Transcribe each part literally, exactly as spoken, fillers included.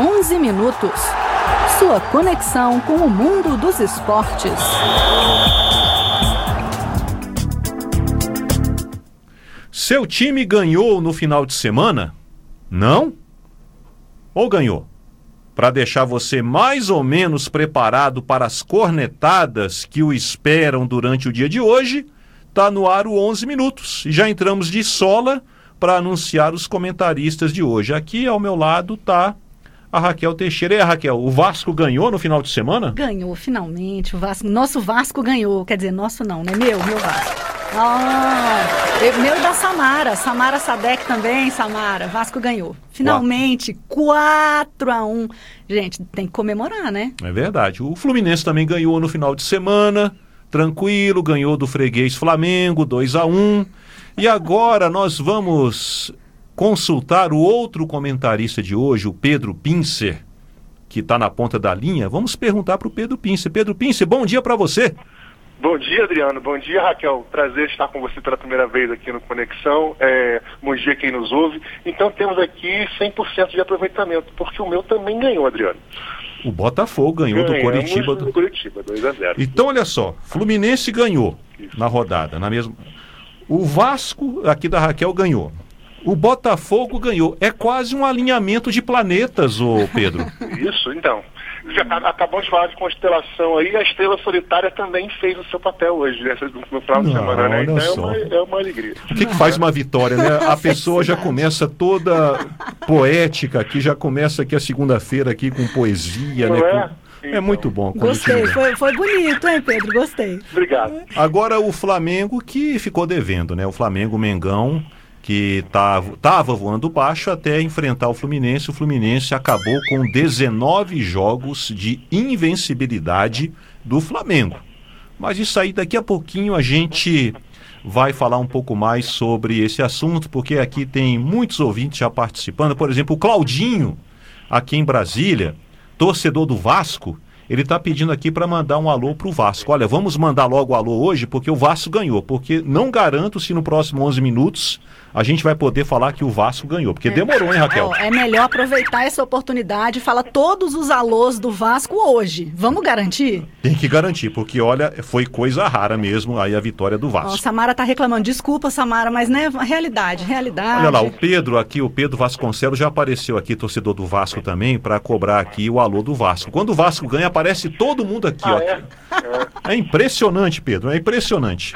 onze minutos. Sua conexão com o mundo dos esportes. Seu time ganhou no final de semana? Não? Ou ganhou? Para deixar você mais ou menos preparado para as cornetadas que o esperam durante o dia de hoje, tá no ar o onze minutos. E já entramos de sola para anunciar os comentaristas de hoje. Aqui ao meu lado tá a Raquel Teixeira. E aí, Raquel, o Vasco ganhou no final de semana? Ganhou, finalmente. O Vasco, nosso Vasco ganhou. Quer dizer, nosso não, né? Meu, meu Vasco. Ah, meu da Samara. Samara Sadek também, Samara. Vasco ganhou. Finalmente, quatro a um. Gente, tem que comemorar, né? É verdade. O Fluminense também ganhou no final de semana. Tranquilo, ganhou do freguês Flamengo, dois a um. E agora nós vamos consultar o outro comentarista de hoje, o Pedro Pincer, que está na ponta da linha. Vamos perguntar para o Pedro Pincer. Pedro Pincer, bom dia para você. Bom dia, Adriano. Bom dia, Raquel. Prazer estar com você pela primeira vez aqui no Conexão. É, bom dia quem nos ouve. Então temos aqui cem por cento de aproveitamento, porque o meu também ganhou, Adriano. O Botafogo ganhou do Coritiba. Do Coritiba, dois a zero. Então, olha só, Fluminense ganhou Isso. na rodada, na mesma. O Vasco, aqui da Raquel, ganhou. O Botafogo ganhou. É quase um alinhamento de planetas, ô Pedro. Isso, então. Acabamos de falar de constelação aí, a estrela solitária também fez o seu papel hoje, nessa no final de semana, né? Então é uma, é uma alegria. O que, que faz uma vitória, né? A pessoa já começa toda poética aqui, já começa aqui a segunda-feira aqui com poesia, Não né? é? Com... É muito bom. Gostei, foi, foi bonito, hein, Pedro? Gostei. Obrigado. Agora o Flamengo que ficou devendo, né? O Flamengo Mengão, que estava voando baixo até enfrentar o Fluminense. O Fluminense acabou com dezenove jogos de invencibilidade do Flamengo. Mas isso aí, daqui a pouquinho a gente vai falar um pouco mais sobre esse assunto, porque aqui tem muitos ouvintes já participando. Por exemplo, o Claudinho, aqui em Brasília, torcedor do Vasco, ele está pedindo aqui para mandar um alô para o Vasco. Olha, vamos mandar logo o alô hoje, porque o Vasco ganhou. Porque não garanto se no próximo onze minutos a gente vai poder falar que o Vasco ganhou. Porque é. demorou, hein, Raquel? Oh, é melhor aproveitar essa oportunidade e falar todos os alôs do Vasco hoje. Vamos garantir? Tem que garantir, porque, olha, foi coisa rara mesmo aí a vitória do Vasco. Oh, Samara tá reclamando. Desculpa, Samara, mas né, realidade, realidade. Olha lá, o Pedro aqui, o Pedro Vasconcelos já apareceu aqui, torcedor do Vasco também, para cobrar aqui o alô do Vasco. Quando o Vasco ganha, aparece todo mundo aqui, ah, ó. É? É. é impressionante, Pedro, é impressionante.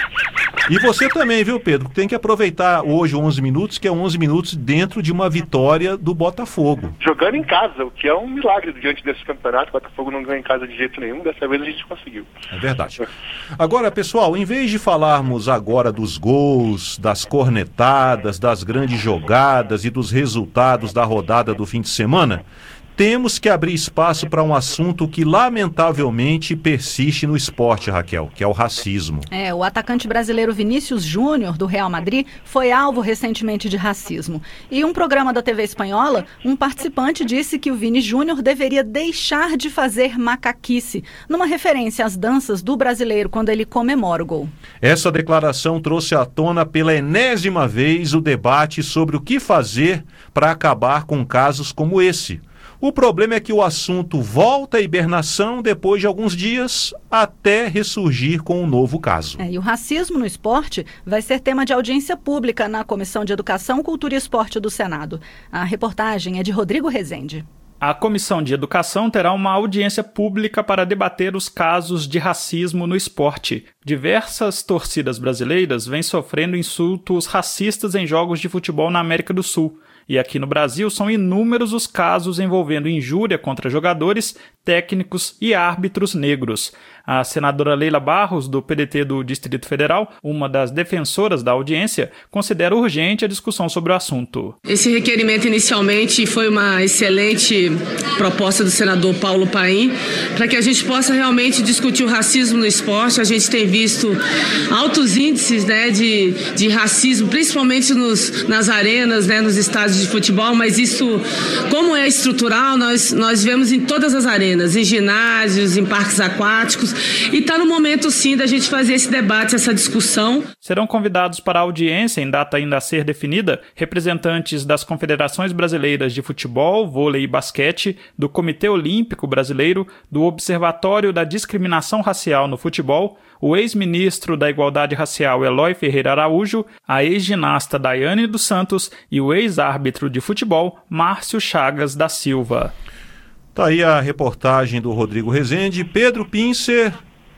E você também, viu, Pedro? Tem que aproveitar hoje onze minutos, que é onze minutos dentro de uma vitória do Botafogo. Jogando em casa, o que é um milagre diante desse campeonato. O Botafogo não ganha em casa de jeito nenhum, dessa vez a gente conseguiu. É verdade. Agora, pessoal, em vez de falarmos agora dos gols, das cornetadas, das grandes jogadas e dos resultados da rodada do fim de semana, temos que abrir espaço para um assunto que lamentavelmente persiste no esporte, Raquel, que é o racismo. É, o atacante brasileiro Vinícius Júnior, do Real Madrid, foi alvo recentemente de racismo. E em um programa da T V espanhola, um participante disse que o Vini Júnior deveria deixar de fazer macaquice, numa referência às danças do brasileiro quando ele comemora o gol. Essa declaração trouxe à tona pela enésima vez o debate sobre o que fazer para acabar com casos como esse. O problema é que o assunto volta à hibernação depois de alguns dias, até ressurgir com um novo caso. É, e o racismo no esporte vai ser tema de audiência pública na Comissão de Educação, Cultura e Esporte do Senado. A reportagem é de Rodrigo Rezende. A Comissão de Educação terá uma audiência pública para debater os casos de racismo no esporte. Diversas torcidas brasileiras vêm sofrendo insultos racistas em jogos de futebol na América do Sul. E aqui no Brasil são inúmeros os casos envolvendo injúria contra jogadores, técnicos e árbitros negros. A senadora Leila Barros, do P D T do Distrito Federal, uma das defensoras da audiência, considera urgente a discussão sobre o assunto. Esse requerimento inicialmente foi uma excelente proposta do senador Paulo Paim, para que a gente possa realmente discutir o racismo no esporte. A gente tem visto altos índices, né, de, de racismo, principalmente nos, nas arenas, né, nos estádios de futebol, mas isso, como é estrutural, nós, nós vemos em todas as arenas. arenas, em ginásios, em parques aquáticos, e está no momento sim da gente fazer esse debate, essa discussão. Serão convidados para a audiência, em data ainda a ser definida, representantes das confederações brasileiras de futebol, vôlei e basquete, do Comitê Olímpico Brasileiro, do Observatório da Discriminação Racial no Futebol, o ex-ministro da Igualdade Racial Eloy Ferreira Araújo, a ex-ginasta Daiane dos Santos e o ex-árbitro de futebol Márcio Chagas da Silva. Tá aí a reportagem do Rodrigo Rezende. Pedro Pincer,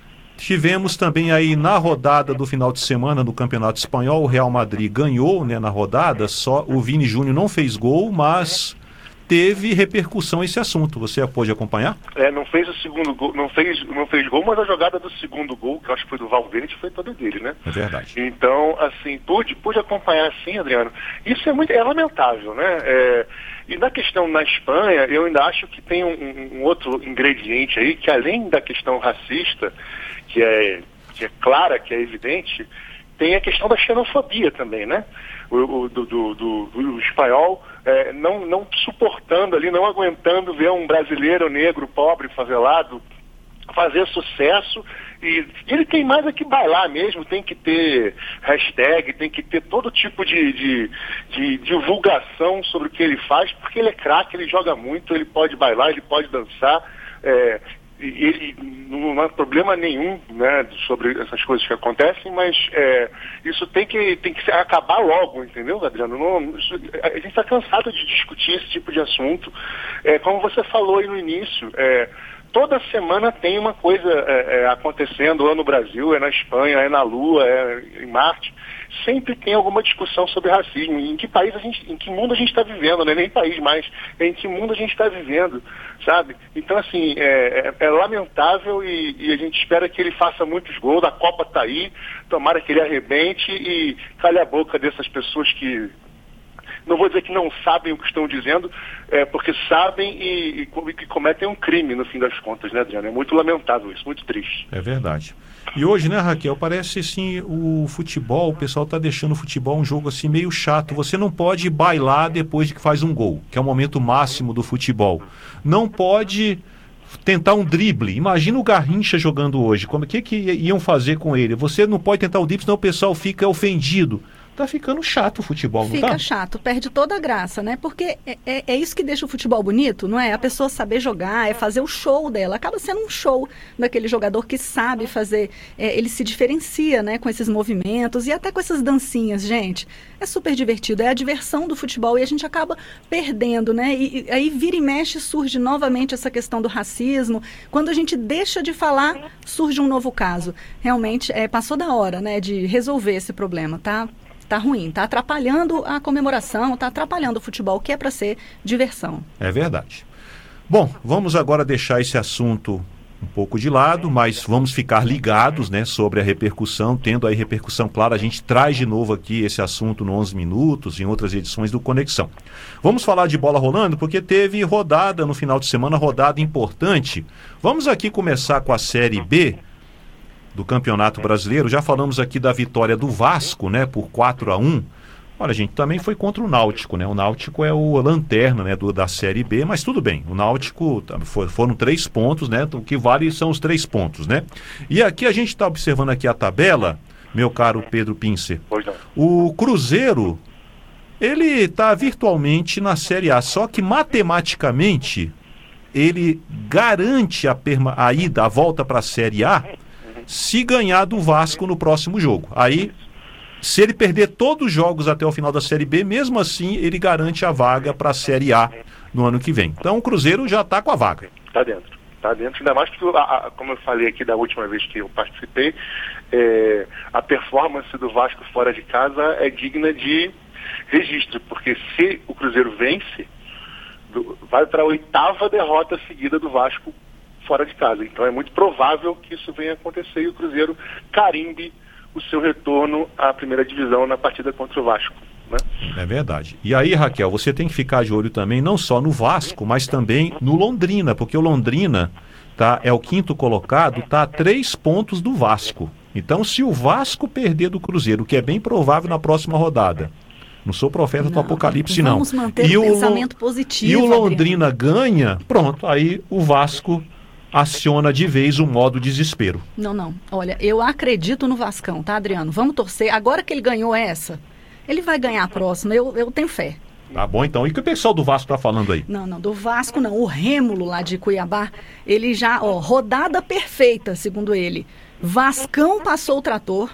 tivemos também aí na rodada do final de semana do Campeonato Espanhol, o Real Madrid ganhou, né, na rodada, só o Vini Júnior não fez gol, mas teve repercussão esse assunto. Você pôde acompanhar? É, não fez o segundo gol, não fez, não fez gol, mas a jogada do segundo gol, que eu acho que foi do Valverde, foi toda dele, né? É verdade. Então, assim, pude, pude acompanhar sim, Adriano. Isso é muito, é lamentável, né? É, e na questão na Espanha, eu ainda acho que tem um, um outro ingrediente aí, que além da questão racista, que é, que é clara, que é evidente, tem a questão da xenofobia também, né? O, o do, do, do, do espanhol é, não, não suportando ali, não aguentando ver um brasileiro negro, pobre, favelado, fazer sucesso. E, e ele tem mais é que bailar mesmo, tem que ter hashtag, tem que ter todo tipo de, de, de divulgação sobre o que ele faz, porque ele é craque, ele joga muito, ele pode bailar, ele pode dançar. É, ele não há problema nenhum, né, sobre essas coisas que acontecem, mas é, isso tem que, tem que acabar logo, entendeu, Adriano? Não, isso, a gente está cansado de discutir esse tipo de assunto. É, como você falou aí no início, é, toda semana tem uma coisa é, é, acontecendo, ou no Brasil, é na Espanha, é na Lua, é em Marte. Sempre tem alguma discussão sobre racismo. Em que país a gente, em que mundo a gente está vivendo, não é nem país mais, é em que mundo a gente está vivendo, sabe? Então, assim, é, é, é lamentável e, e a gente espera que ele faça muitos gols, a Copa está aí, tomara que ele arrebente e calhe a boca dessas pessoas que, não vou dizer que não sabem o que estão dizendo, é, porque sabem e, e, e cometem um crime no fim das contas, né, Adriano? É muito lamentável isso, muito triste. É verdade. E hoje, né, Raquel, parece assim, o futebol, o pessoal está deixando o futebol um jogo assim meio chato. Você não pode bailar depois de que faz um gol, que é o momento máximo do futebol. Não pode tentar um drible. Imagina o Garrincha jogando hoje. Como que que iam fazer com ele? Você não pode tentar o drible, senão o pessoal fica ofendido. Tá ficando chato o futebol, não Fica tá? chato, perde toda a graça, né? Porque é, é, é isso que deixa o futebol bonito, não é? A pessoa saber jogar, é fazer o show dela. Acaba sendo um show daquele jogador que sabe fazer, é, ele se diferencia, né? Com esses movimentos e até com essas dancinhas, gente. É super divertido, é a diversão do futebol e a gente acaba perdendo, né? E, e aí vira e mexe, surge novamente essa questão do racismo. Quando a gente deixa de falar, surge um novo caso. Realmente, é, passou da hora, né? De resolver esse problema, tá? Tá ruim, tá atrapalhando a comemoração, tá atrapalhando o futebol, que é para ser diversão. É verdade. Bom, vamos agora deixar esse assunto um pouco de lado, mas vamos ficar ligados, né, sobre a repercussão, tendo aí repercussão clara, a gente traz de novo aqui esse assunto no onze minutos, em outras edições do Conexão. Vamos falar de bola rolando, porque teve rodada no final de semana, rodada importante. Vamos aqui começar com a Série B do Campeonato Brasileiro. Já falamos aqui da vitória do Vasco, né, por quatro a um. Olha, gente, também foi contra o Náutico, né? O Náutico é o lanterna, né, do, da Série B, mas tudo bem. O Náutico for, foram três pontos, né? O que vale são os três pontos, né? E aqui a gente está observando aqui a tabela, meu caro Pedro Pincer. O Cruzeiro, ele está virtualmente na Série A, só que matematicamente ele garante a, perma, a ida, a volta para a Série A, se ganhar do Vasco no próximo jogo. Aí, se ele perder todos os jogos até o final da Série B, mesmo assim, ele garante a vaga para a Série A no ano que vem. Então, o Cruzeiro já está com a vaga. Está dentro. Está dentro, ainda mais porque, a, a, como eu falei aqui da última vez que eu participei, é, a performance do Vasco fora de casa é digna de registro, porque se o Cruzeiro vence, do, vai para a oitava derrota seguida do Vasco fora de casa. Então é muito provável que isso venha acontecer e o Cruzeiro carimbe o seu retorno à primeira divisão na partida contra o Vasco, né? É verdade. E aí, Raquel, você tem que ficar de olho também, não só no Vasco, mas também no Londrina, porque o Londrina tá, é o quinto colocado, está a três pontos do Vasco. Então, se o Vasco perder do Cruzeiro, que é bem provável na próxima rodada, Não sou profeta Não, do Apocalipse, não. Vamos manter e o o pensamento positivo, E o Adriano. Londrina ganha, pronto, aí o Vasco aciona de vez o modo desespero. Não, não. Olha, eu acredito no Vascão, tá, Adriano? Vamos torcer. Agora que ele ganhou essa, ele vai ganhar a próxima. Eu, eu tenho fé. Tá bom, então. E o que o pessoal do Vasco tá falando aí? Não, não. Do Vasco, não. O Rêmulo lá de Cuiabá, ele já, ó, rodada perfeita, segundo ele. Vascão passou o trator.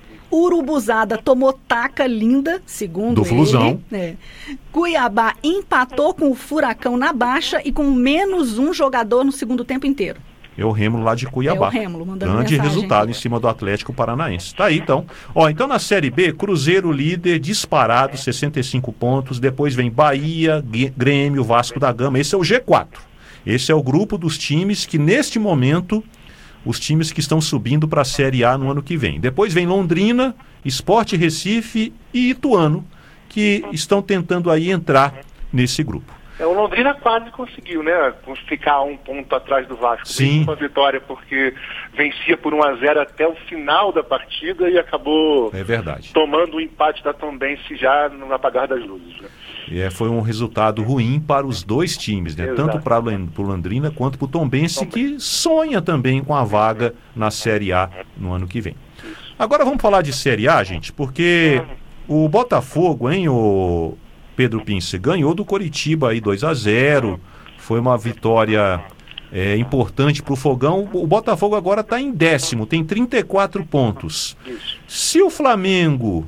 Urubuzada tomou taca linda, segundo Do ele. Flusão. É. Cuiabá empatou com o Furacão na baixa e com menos um jogador no segundo tempo inteiro. É o Rêmulo lá de Cuiabá. É o Rêmulo, mandando Grande mensagem resultado aqui. em cima do Atlético Paranaense. Tá aí, então. Ó, então na Série B, Cruzeiro líder, disparado, sessenta e cinco pontos. Depois vem Bahia, Grêmio, Vasco da Gama. Esse é o G quatro. Esse é o grupo dos times que, neste momento, os times que estão subindo para a Série A no ano que vem. Depois vem Londrina, Sport Recife e Ituano, que estão tentando aí entrar nesse grupo. É, o Londrina quase conseguiu, né? Ficar um ponto atrás do Vasco. Sim. Uma vitória, porque vencia por um a zero até o final da partida e acabou É verdade. tomando o empate da Tombense já no apagar das luzes. Né? É, foi um resultado ruim para os dois times, né? Exato. Tanto para o Londrina quanto para o Tombense, que sonha também com a vaga na Série A no ano que vem. Agora vamos falar de Série A, gente, porque o Botafogo, hein, o Pedro Pince, ganhou do Coritiba aí dois a zero, foi uma vitória é, importante para o Fogão. O Botafogo agora está em décimo, tem trinta e quatro pontos. Isso. Se o Flamengo...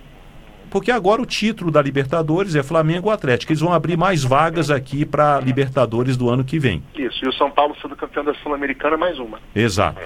Porque agora o título da Libertadores é Flamengo ou Atlético. Eles vão abrir mais vagas aqui para Libertadores do ano que vem. Isso, e o São Paulo sendo campeão da Sul-Americana, mais uma. Exato.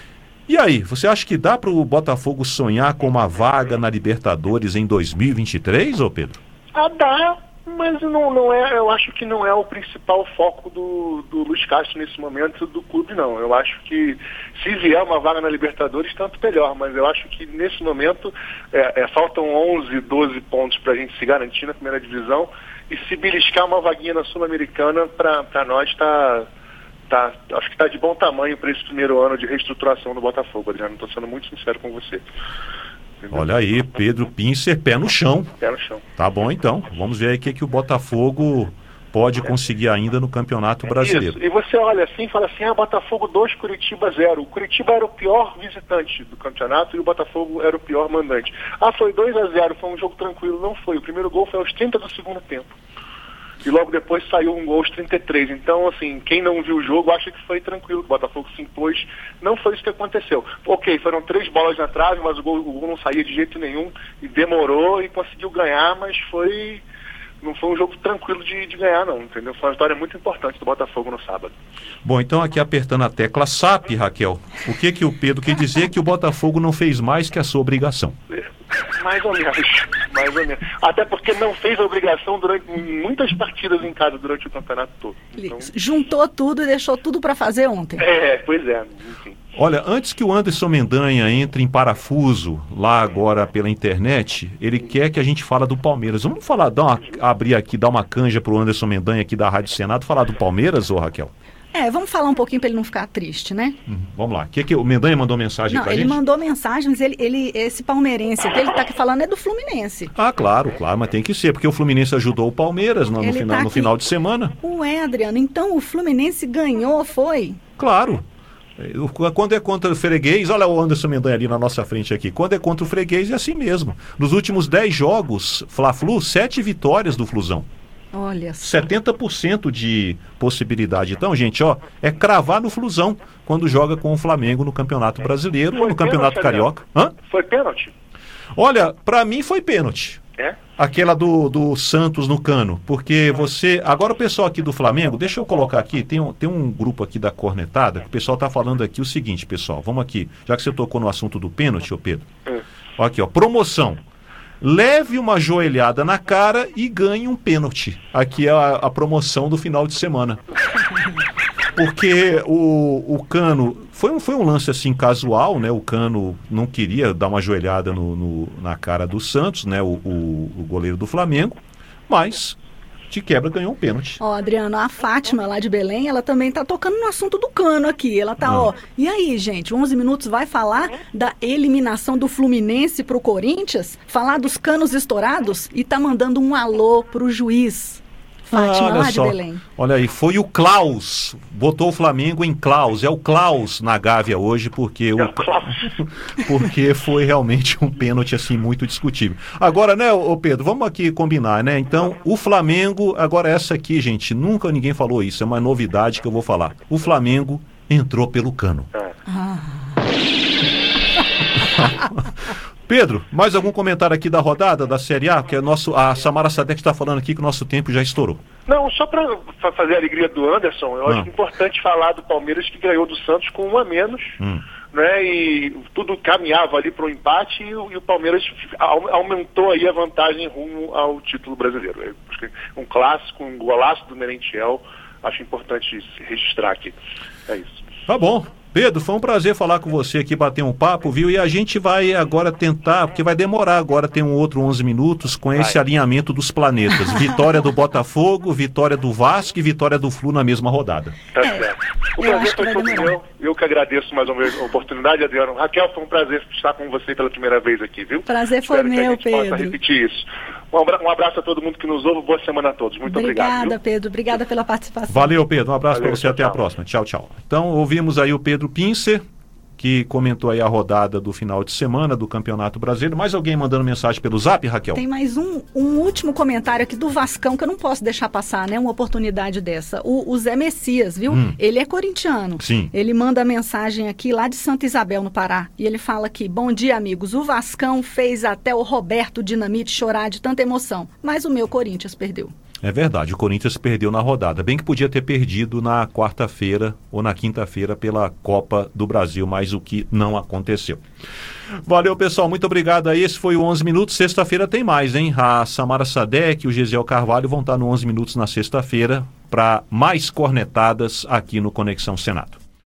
E aí, você acha que dá para o Botafogo sonhar com uma vaga na Libertadores em dois mil e vinte e três, ô Pedro? Ah, dá, mas não, não é, eu acho que não é o principal foco do, do Luiz Castro nesse momento do clube, não. Eu acho que se vier uma vaga na Libertadores, tanto melhor, mas eu acho que nesse momento é, é, faltam onze, doze pontos para a gente se garantir na primeira divisão e se beliscar uma vaguinha na Sul-Americana, para nós está... Tá, acho que está de bom tamanho para esse primeiro ano de reestruturação do Botafogo, Adriano. Estou sendo muito sincero com você. Entendeu? Olha aí, Pedro Pincer, pé no chão. Pé no chão. Tá bom, então. Vamos ver aí o que, que o Botafogo pode conseguir ainda no Campeonato Brasileiro. Isso. E você olha assim e fala assim, ah, Botafogo dois, Curitiba zero. O Curitiba era o pior visitante do campeonato e o Botafogo era o pior mandante. Ah, foi dois a zero, foi um jogo tranquilo. Não foi. O primeiro gol foi aos trinta do segundo tempo. E logo depois saiu um gol aos trinta e três. Então, assim, quem não viu o jogo acha que foi tranquilo, que o Botafogo se impôs. Não foi isso que aconteceu. Ok, foram três bolas na trave, mas o gol, o gol não saía de jeito nenhum. E demorou e conseguiu ganhar, mas foi... Não foi um jogo tranquilo de, de ganhar, não, entendeu? Foi uma vitória muito importante do Botafogo no sábado. Bom, então aqui apertando a tecla S A P, Raquel, o que que o Pedro quer dizer? Que o Botafogo não fez mais que a sua obrigação. Mais ou menos, mais ou menos. Até porque não fez a obrigação durante muitas partidas em casa durante o campeonato todo. Então... Juntou tudo e deixou tudo para fazer ontem. É, pois é, enfim. Olha, antes que o Anderson Mendanha entre em parafuso lá agora pela internet, ele quer que a gente fale do Palmeiras. Vamos falar, dar uma, abrir aqui, dar uma canja pro Anderson Mendanha aqui da Rádio Senado, falar do Palmeiras, ô Raquel? É, vamos falar um pouquinho para ele não ficar triste, né? Uhum, vamos lá. Que que o Mendanha mandou mensagem Não, pra ele gente? mandou mensagem, mas ele, ele, esse palmeirense que ele tá aqui falando é do Fluminense. Ah, claro, claro, mas tem que ser, porque o Fluminense ajudou o Palmeiras no, no, Ele final, tá no aqui. final de semana. Ué, Adriano, então o Fluminense ganhou, foi? Claro. Quando é contra o freguês, olha o Anderson Mendanha ali na nossa frente aqui. Quando é contra o freguês é assim mesmo. Nos últimos dez jogos, Fla-Flu, sete vitórias do Flusão. Olha só. setenta por cento de possibilidade. Então, gente, ó, é cravar no Flusão quando joga com o Flamengo no Campeonato Brasileiro ou no Campeonato Carioca. Hã? Foi pênalti? Olha, pra mim foi pênalti. É? Aquela do, do Santos no Cano, porque você... Agora o pessoal aqui do Flamengo, deixa eu colocar aqui, tem um, tem um grupo aqui da Cornetada, que o pessoal tá falando aqui o seguinte, pessoal, vamos aqui, já que você tocou no assunto do pênalti, ô Pedro, Hum. ó, aqui ó, promoção, leve uma joelhada na cara e ganhe um pênalti. Aqui é a, a promoção do final de semana. Porque o, o Cano, foi um, foi um lance assim casual, né? O Cano não queria dar uma joelhada no, no, na cara do Santos, né? O, o, o goleiro do Flamengo, mas de quebra ganhou um pênalti. Ó, Adriano, a Fátima lá de Belém, ela também tá tocando no assunto do Cano aqui. Ela tá, ah. ó, e aí, gente, onze minutos vai falar da eliminação do Fluminense pro Corinthians? Falar dos canos estourados? E tá mandando um alô pro juiz. Fátima, olha lá só. de Belém. Olha aí, foi o Klaus, botou o Flamengo em Klaus, é o Klaus na Gávea hoje, porque, o... porque foi realmente um pênalti assim muito discutível. Agora, né, ô Pedro, vamos aqui combinar, né? Então, o Flamengo, agora essa aqui, gente, nunca ninguém falou isso, é uma novidade que eu vou falar. O Flamengo entrou pelo Cano. Ah. Pedro, mais algum comentário aqui da rodada da Série A? Porque é nosso, a Samara Sadek está falando aqui que o nosso tempo já estourou. Não, só para fazer a alegria do Anderson, eu ah. acho importante falar do Palmeiras que ganhou do Santos com um a menos, hum. né? E tudo caminhava ali para o empate e o, e o Palmeiras aumentou aí a vantagem rumo ao título brasileiro. Um clássico, um golaço do Merentiel, acho importante registrar aqui. É isso. Tá bom. Pedro, foi um prazer falar com você aqui, bater um papo, viu? E a gente vai agora tentar, porque vai demorar agora, tem um outro onze minutos com esse vai. alinhamento dos planetas. Vitória do Botafogo, vitória do Vasco e vitória do Flu na mesma rodada. Tá certo. O prazer foi todo meu. Eu que agradeço mais uma vez a oportunidade, Adriano. Raquel, foi um prazer estar com você pela primeira vez aqui, viu? Prazer foi Espero meu, que a gente Pedro. possa repetir isso. Um abraço a todo mundo que nos ouve, boa semana a todos. Muito obrigada, obrigado. Obrigada, Pedro. Obrigada pela participação. Valeu, Pedro. Um abraço para você, tchau, até tchau. a próxima. Tchau, tchau. Então, ouvimos aí o Pedro Pincer, que comentou aí a rodada do final de semana do Campeonato Brasileiro. Mais alguém mandando mensagem pelo Zap, Raquel? Tem mais um, um último comentário aqui do Vascão, que eu não posso deixar passar, né? Uma oportunidade dessa. O, o Zé Messias, viu? Hum. Ele é corintiano. Sim. Ele manda mensagem aqui lá de Santa Isabel, no Pará. E ele fala aqui: bom dia, amigos. O Vascão fez até o Roberto Dinamite chorar de tanta emoção. Mas o meu Corinthians perdeu. É verdade, o Corinthians perdeu na rodada. Bem que podia ter perdido na quarta-feira ou na quinta-feira pela Copa do Brasil, mas o que não aconteceu. Valeu, pessoal, muito obrigado aí. Esse foi o onze Minutos. Sexta-feira tem mais, hein? A Samara Sadek e o Gesiel Carvalho vão estar no onze Minutos na sexta-feira para mais cornetadas aqui no Conexão Senado.